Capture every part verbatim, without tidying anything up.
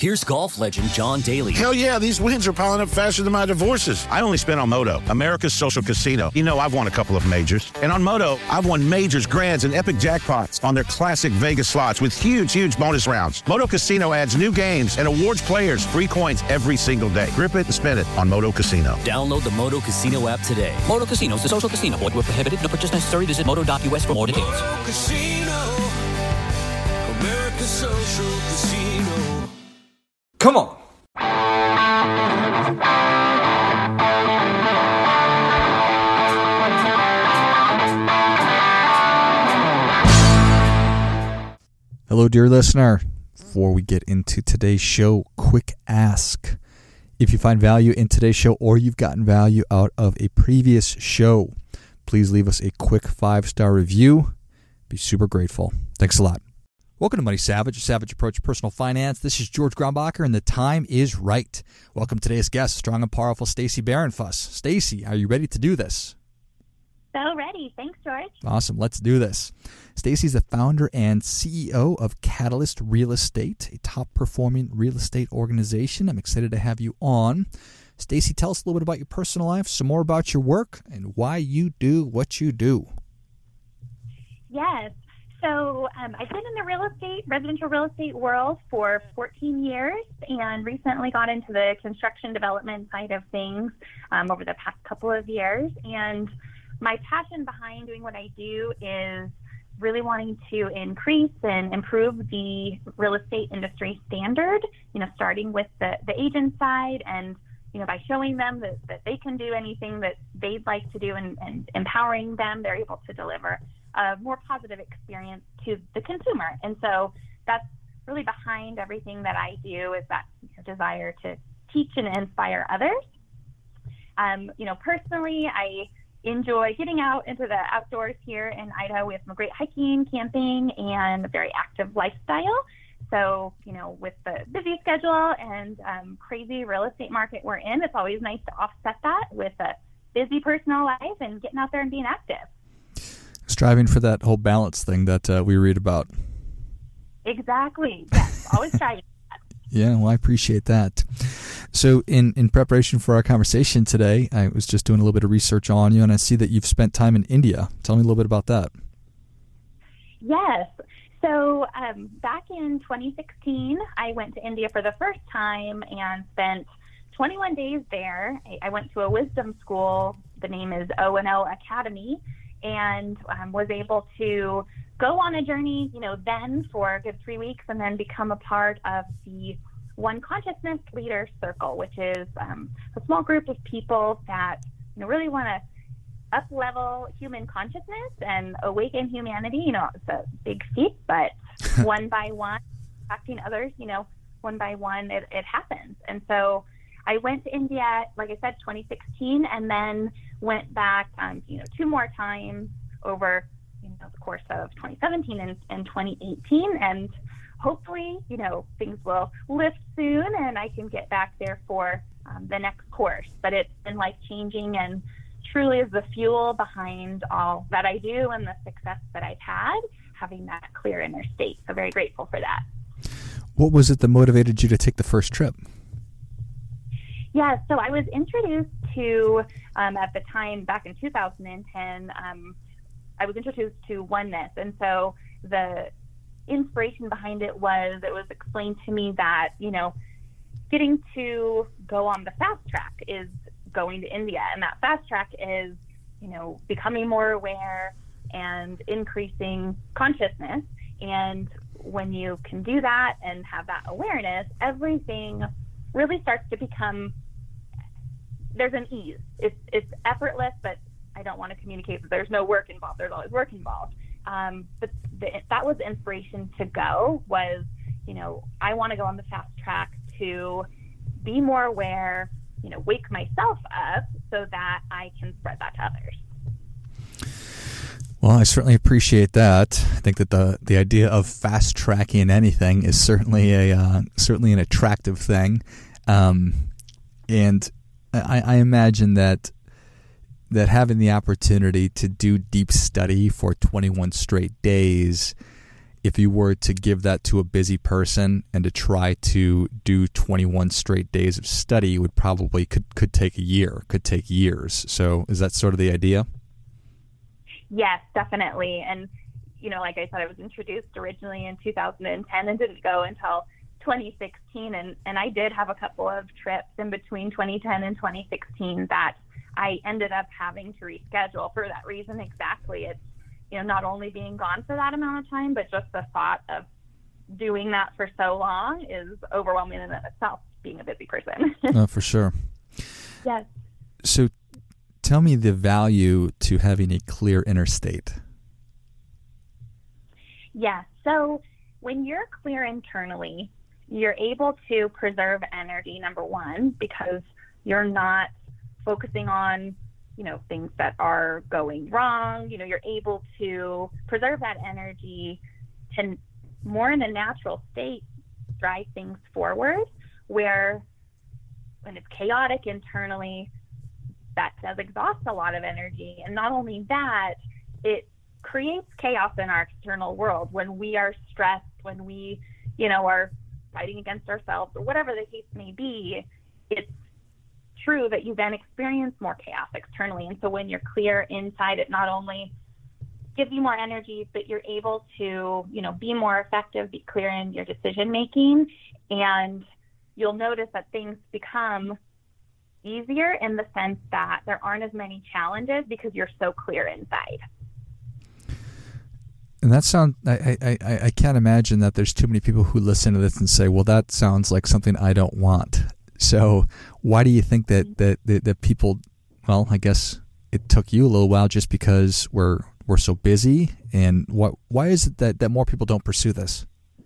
Here's golf legend John Daly. Hell yeah, these wins are piling up faster than my divorces. I only spent on Moto, America's social casino. You know, I've won a couple of majors. And on Moto, I've won majors, grands, and epic jackpots on their classic Vegas slots with huge, huge bonus rounds. Moto Casino adds new games and awards players free coins every single day. Grip it and spin it on Moto Casino. Download the Moto Casino app today. Moto Casino is a social casino. Void where prohibited. No purchase necessary. Visit moto dot u s for more details. Moto Casino, America's social casino. Come on. Hello, dear listener. Before we get into today's show, quick ask. If you find value in today's show or you've gotten value out of a previous show, please leave us a quick five-star review. Be super grateful. Thanks a lot. Welcome to Money Savage, a savage approach to personal finance. This is George Grombacher, and the time is right. Welcome to today's guest, strong and powerful Stacey Barenfuss. Stacey, are you ready to do this? So ready. Thanks, George. Awesome. Let's do this. Stacey's the founder and C E O of Catalyst Real Estate, a top-performing real estate organization. I'm excited to have you on. Stacey, tell us a little bit about your personal life, some more about your work, and why you do what you do. Yes. So um, I've been in the real estate, residential real estate world for fourteen years and recently got into the construction development side of things um, over the past couple of years. And my passion behind doing what I do is really wanting to increase and improve the real estate industry standard, you know, starting with the, the agent side and, you know, by showing them that, that they can do anything that they'd like to do and, and empowering them, they're able to deliver a more positive experience to the consumer. And so that's really behind everything that I do, is that desire to teach and inspire others. Um, you know, personally, I enjoy getting out into the outdoors here in Idaho. We have some great hiking, camping, and a very active lifestyle. So, you know, with the busy schedule and um, crazy real estate market we're in, it's always nice to offset that with a busy personal life and getting out there and being active. Striving for that whole balance thing that uh, we read about. Exactly. Yes. Always striving. Yeah, well, I appreciate that. So in, in preparation for our conversation today, I was just doing a little bit of research on you, and I see that you've spent time in India. Tell me a little bit about that. Yes. So um, back in twenty sixteen, I went to India for the first time and spent twenty-one days there. I went to a wisdom school. The name is O and O Academy. And um, was able to go on a journey, you know, then for a good three weeks and then become a part of the One Consciousness Leader Circle, which is um, a small group of people that, you know, really want to up-level human consciousness and awaken humanity. You know, it's a big feat, but one by one, affecting others, you know, one by one, it, it happens. And so I went to India, like I said, twenty sixteen, and then went back, um, you know, two more times over, you know, the course of twenty seventeen and, and twenty eighteen. And hopefully, you know, things will lift soon and I can get back there for um, the next course. But it's been life-changing and truly is the fuel behind all that I do and the success that I've had, having that clear inner state. So very grateful for that. What was it that motivated you to take the first trip? Yeah, so I was introduced to, um, at the time, back in two thousand ten, um, I was introduced to oneness. And so the inspiration behind it was, it was explained to me that, you know, getting to go on the fast track is going to India. And that fast track is, you know, becoming more aware and increasing consciousness. And when you can do that and have that awareness, everything really starts to become, there's an ease. It's it's effortless, but I don't want to communicate that there's no work involved. There's always work involved. Um, but the, that was the inspiration to go was, you know, I want to go on the fast track to be more aware, you know, wake myself up so that I can spread that to others. Well, I certainly appreciate that. I think that the, the idea of fast tracking anything is certainly a uh, certainly an attractive thing, um, and I, I imagine that that having the opportunity to do deep study for twenty-one straight days if you were to give that to a busy person and to try to do twenty-one straight days of study, would probably could, could take a year, could take years. So is that sort of the idea? Yes, definitely. And, you know, like I said, I was introduced originally in two thousand ten and didn't go until twenty sixteen. And, and I did have a couple of trips in between twenty ten and twenty sixteen that I ended up having to reschedule for that reason exactly. It's, you know, not only being gone for that amount of time, but just the thought of doing that for so long is overwhelming in and of itself, being a busy person. Oh, for sure. Yes. So tell me the value to having a clear inner state. Yeah. So when you're clear internally, you're able to preserve energy, number one, because you're not focusing on, you know, things that are going wrong. You know, you're able to preserve that energy to more in a natural state, drive things forward, where when it's chaotic internally, that does exhaust a lot of energy. And not only that, it creates chaos in our external world. When we are stressed, when we, you know, are fighting against ourselves or whatever the case may be, it's true that you then experience more chaos externally. And so when you're clear inside, it not only gives you more energy, but you're able to, you know, be more effective, be clear in your decision making, and you'll notice that things become easier in the sense that there aren't as many challenges because you're so clear inside. And that sound, I, I, I, I can't imagine that there's too many people who listen to this and say, well, that sounds like something I don't want. So why do you think that, that, that, that people, well, I guess it took you a little while just because we're we're so busy, and what why is it that, that more people don't pursue this?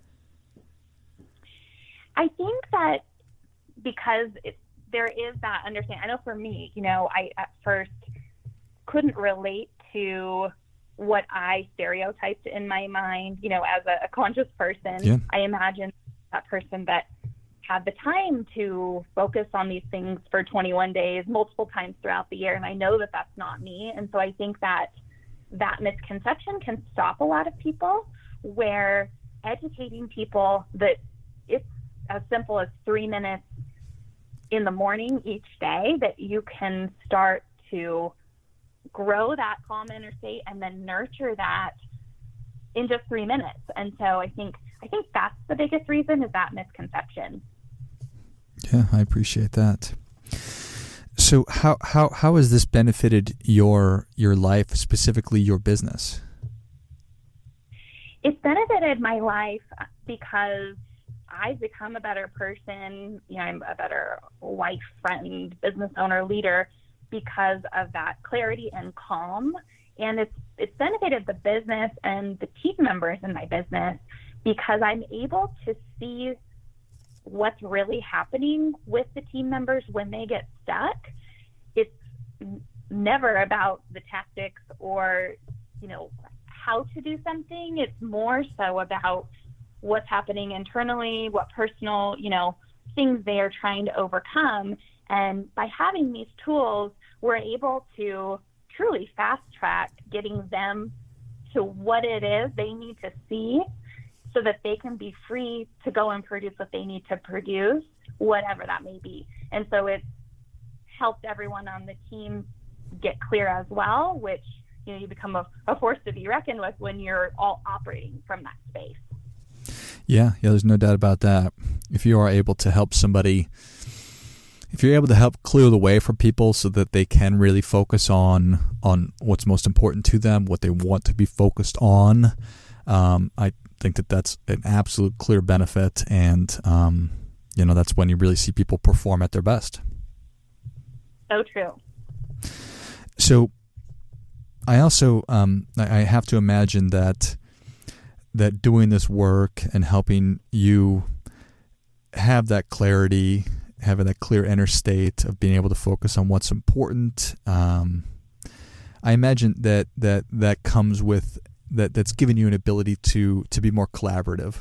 I think that because it, there is that understanding. I know for me, you know, I at first couldn't relate to what I stereotyped in my mind, you know, as a, a conscious person. Yeah. I imagined that person that had the time to focus on these things for twenty-one days, multiple times throughout the year. And I know that that's not me. And so I think that that misconception can stop a lot of people, where educating people that it's as simple as three minutes in the morning each day that you can start to grow that calm inner state and then nurture that in just three minutes. And so I think I think that's the biggest reason, is that misconception. Yeah, I appreciate that. So how how how has this benefited your your life, specifically your business? It's benefited my life because I've become a better person. You know, I'm a better wife, friend, business owner, leader because of that clarity and calm. And it's it's benefited the business and the team members in my business because I'm able to see what's really happening with the team members when they get stuck. It's never about the tactics or, you know, how to do something. It's more so about what's happening internally, what personal, you know, things they are trying to overcome. And by having these tools, we're able to truly fast track getting them to what it is they need to see so that they can be free to go and produce what they need to produce, whatever that may be. And so it's helped everyone on the team get clear as well, which, you know, you become a, a force to be reckoned with when you're all operating from that space. Yeah, yeah, there's no doubt about that. If you are able to help somebody, if you're able to help clear the way for people so that they can really focus on on what's most important to them, what they want to be focused on, um, I think that that's an absolute clear benefit, and um, you know, that's when you really see people perform at their best. So true. So I also um, I have to imagine that that doing this work and helping you have that clarity, having that clear inner state of being able to focus on what's important, um, I imagine that that that comes with that that's given you an ability to to be more collaborative.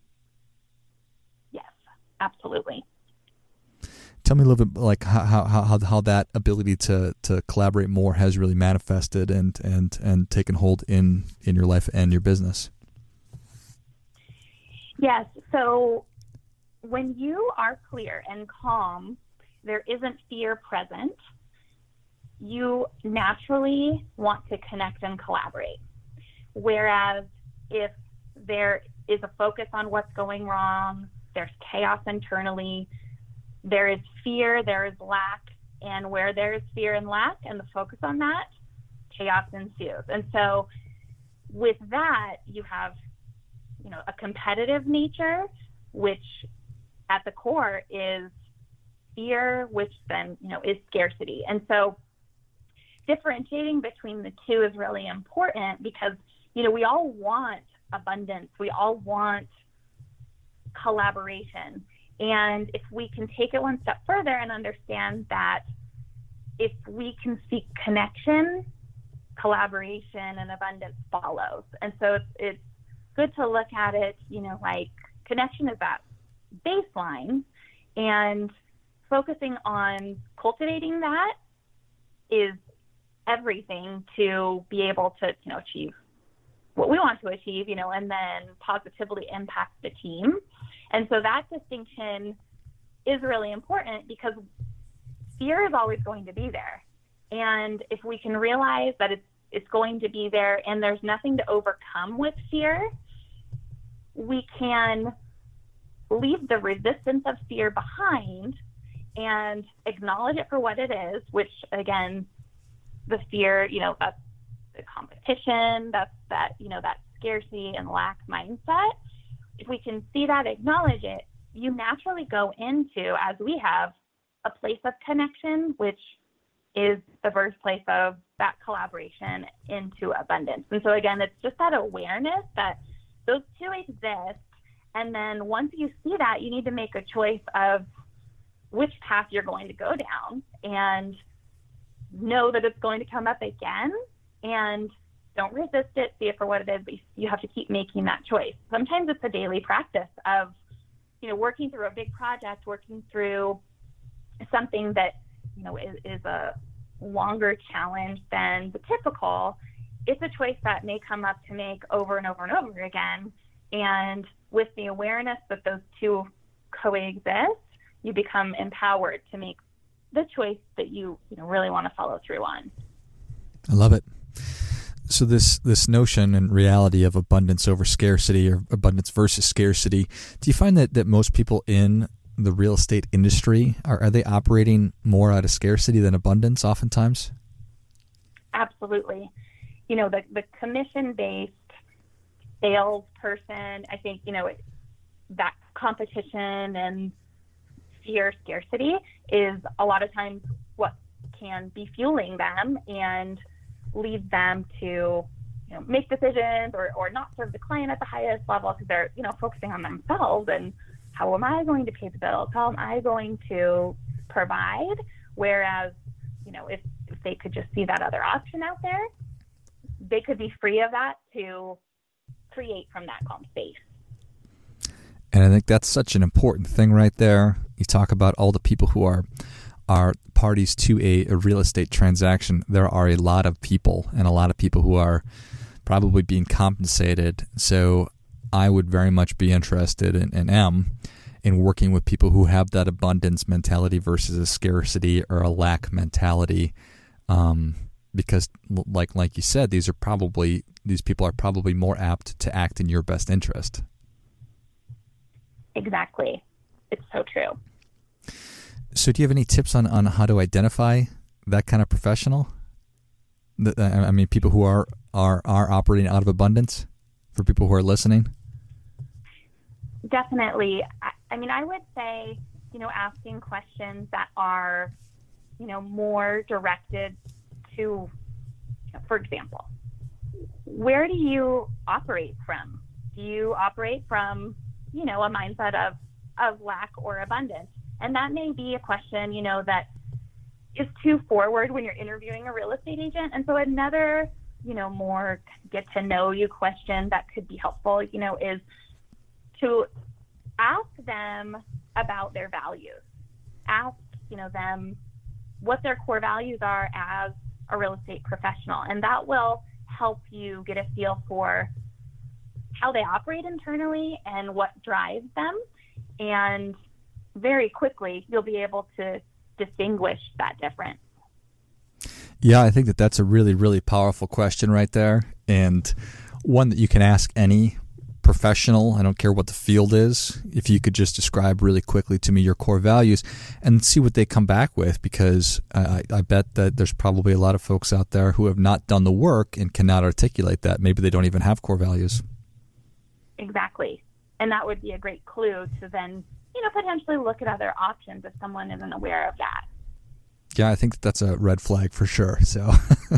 Yes, absolutely. Tell me a little bit like how how how, how that ability to, to collaborate more has really manifested and, and, and taken hold in, in your life and your business. Yes. So when you are clear and calm, there isn't fear present. You naturally want to connect and collaborate. Whereas if there is a focus on what's going wrong, there's chaos internally, there is fear, there is lack, and where there is fear and lack and the focus on that, chaos ensues. And so with that, you have, you know, a competitive nature, which at the core is fear, which then, you know, is scarcity. And so differentiating between the two is really important because, you know, we all want abundance. We all want collaboration. And if we can take it one step further and understand that if we can seek connection, collaboration and abundance follows. And so it's, it's good to look at it, you know, like connection is that baseline, and focusing on cultivating that is everything to be able to, you know, achieve what we want to achieve, you know, and then positively impact the team. And so that distinction is really important because fear is always going to be there. And if we can realize that it's it's going to be there and there's nothing to overcome with fear, we can leave the resistance of fear behind and acknowledge it for what it is, which again, the fear, you know, that's the competition, that's that, you know, that scarcity and lack mindset. If we can see that, acknowledge it, you naturally go into, as we have, a place of connection, which is the birthplace of that collaboration into abundance. And so again, it's just that awareness that those two exist. And then once you see that, you need to make a choice of which path you're going to go down and know that it's going to come up again, and don't resist it, see it for what it is, but you have to keep making that choice. Sometimes it's a daily practice of, you know, working through a big project, working through something that, you know, is, is a longer challenge than the typical. It's a choice that may come up to make over and over and over again. And with the awareness that those two coexist, you become empowered to make the choice that you, you know, really want to follow through on. I love it. So this this notion and reality of abundance over scarcity, or abundance versus scarcity, do you find that, that most people in the real estate industry, are, are they operating more out of scarcity than abundance oftentimes? Absolutely. You know, the, the commission-based salesperson, I think, you know, it, that competition and fear, scarcity is a lot of times what can be fueling them and lead them to, you know, make decisions or, or not serve the client at the highest level because they're, you know, focusing on themselves and how am I going to pay the bills? How am I going to provide? Whereas, you know, if, if they could just see that other option out there, they could be free of that to create from that calm space. And I think that's such an important thing right there. You talk about all the people who are are parties to a, a real estate transaction. There are a lot of people and a lot of people who are probably being compensated. So I would very much be interested in, and am in working with people who have that abundance mentality versus a scarcity or a lack mentality. Um, because like like you said, these are probably these people are probably more apt to act in your best interest. Exactly. It's so true. So do you have any tips on, on how to identify that kind of professional? The, I mean, people who are, are, are operating out of abundance, for people who are listening? Definitely. I, I mean, I would say, you know, asking questions that are, you know, more directed to, you know, for example, where do you operate from? Do you operate from, you know, a mindset of, of lack or abundance? And that may be a question, you know, that is too forward when you're interviewing a real estate agent. And so another, you know, more get to know you question that could be helpful, you know, is to ask them about their values. Ask, you know, them what their core values are as a real estate professional. And that will help you get a feel for how they operate internally and what drives them. And very quickly, you'll be able to distinguish that difference. Yeah, I think that that's a really, really powerful question right there, and one that you can ask any professional. I don't care what the field is. If you could just describe really quickly to me your core values and see what they come back with, because I, I bet that there's probably a lot of folks out there who have not done the work and cannot articulate that. Maybe they don't even have core values. Exactly. And that would be a great clue to then, you know, potentially look at other options if someone isn't aware of that. Yeah, I think that that's a red flag for sure. So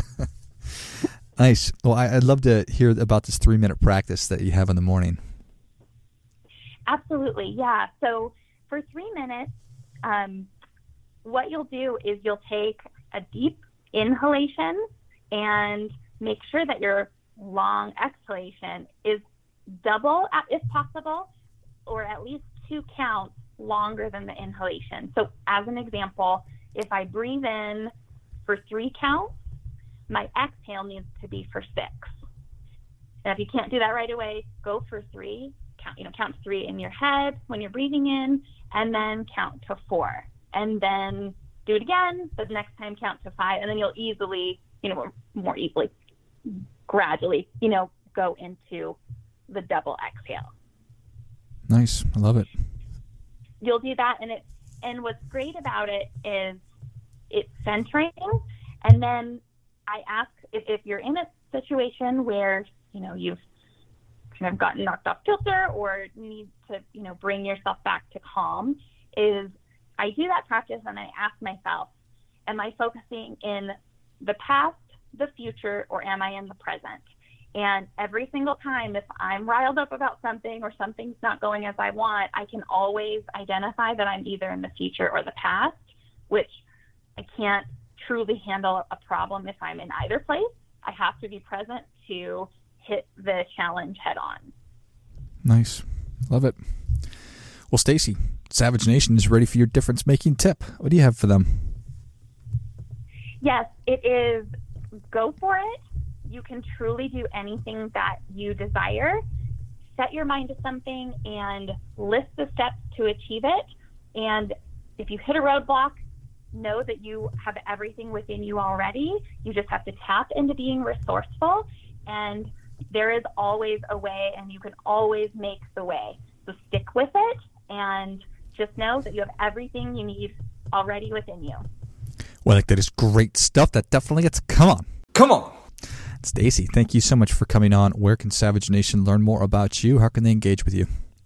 nice. Well, I, I'd love to hear about this three-minute practice that you have in the morning. Absolutely, yeah. So for three minutes, um, what you'll do is you'll take a deep inhalation and make sure that your long exhalation is double, if possible, or at least two counts longer than the inhalation. So as an example, if I breathe in for three counts, my exhale needs to be for six. And if you can't do that right away, go for three. Count, you know, count three in your head when you're breathing in, and then count to four. And then do it again. The next time, count to five, and then you'll easily, you know, more, more easily, gradually, you know, go into the double exhale. Nice. I love it. You'll do that, and it. And what's great about it is it's centering, and then I ask if, if you're in a situation where, you know, you've kind of gotten knocked off kilter or need to, you know, bring yourself back to calm, is I do that practice and I ask myself, am I focusing in the past, the future, or am I in the present? And every single time, if I'm riled up about something or something's not going as I want, I can always identify that I'm either in the future or the past, which I can't truly handle a problem if I'm in either place. I have to be present to hit the challenge head on. Nice. Love it. Well, Stacy, Savage Nation is ready for your difference-making tip. What do you have for them? Yes, it is go for it. You can truly do anything that you desire. Set your mind to something and list the steps to achieve it. And if you hit a roadblock, know that you have everything within you already. You just have to tap into being resourceful, and there is always a way, and you can always make the way. So stick with it and just know that you have everything you need already within you. Well, like, that is great stuff. That definitely gets, come on. Come on. Stacy, thank you so much for coming on. Where can Savage Nation learn more about you? How can they engage with you?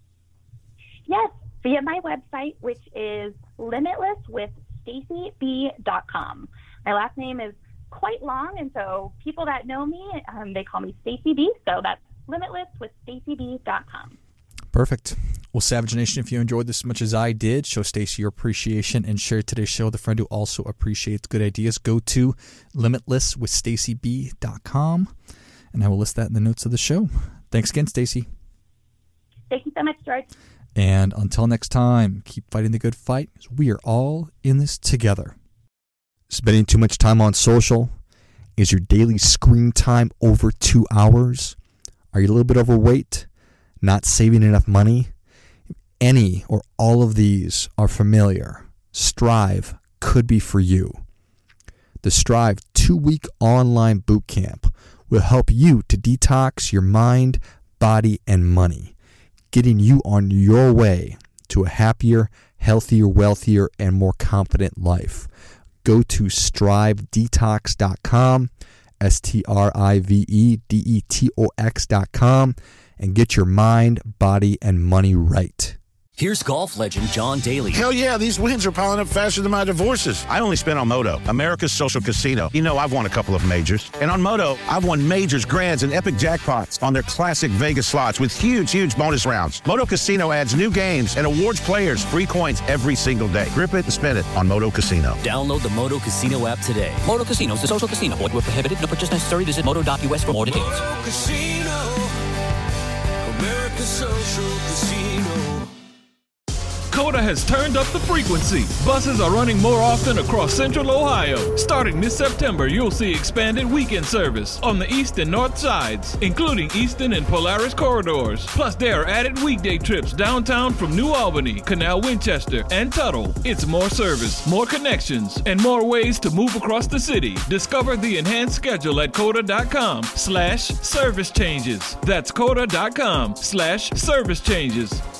Yes, via my website, which is limitless with stacy b dot com. My last name is quite long, and so people that know me, um, they call me Stacy B, so that's limitless with stacy b dot com. Perfect. Well, Savage Nation, if you enjoyed this as much as I did, show Stacy your appreciation and share today's show with a friend who also appreciates good ideas. Go to limitless with stacy b dot com, and I will list that in the notes of the show. Thanks again, Stacy. Thank you so much, George. And until next time, keep fighting the good fight. We are all in this together. Spending too much time on social? Is your daily screen time over two hours? Are you a little bit overweight? Not saving enough money? If any or all of these are familiar, Strive could be for you. The Strive two-week online bootcamp will help you to detox your mind, body, and money, getting you on your way to a happier, healthier, wealthier, and more confident life. Go to strive detox dot com, S T R I V E D E T O X dot com, and get your mind, body, and money right. Here's golf legend John Daly. Hell yeah, these wins are piling up faster than my divorces. I only spent on Moto, America's social casino. You know, I've won a couple of majors. And on Moto, I've won majors, grands, and epic jackpots on their classic Vegas slots with huge, huge bonus rounds. Moto Casino adds new games and awards players free coins every single day. Grip it and spin it on Moto Casino. Download the Moto Casino app today. Moto Casino is a social casino. Void where prohibited. No purchase necessary. Visit moto dot U S for more details. Moto Casino, America's social casino. COTA has turned up the frequency. Buses are running more often across central Ohio. Starting this September, you'll see expanded weekend service on the east and north sides, including Eastern and Polaris corridors. Plus, there are added weekday trips downtown from New Albany, Canal Winchester, and Tuttle. It's more service, more connections, and more ways to move across the city. Discover the enhanced schedule at COTA.com slash service changes. That's COTA.com slash service changes.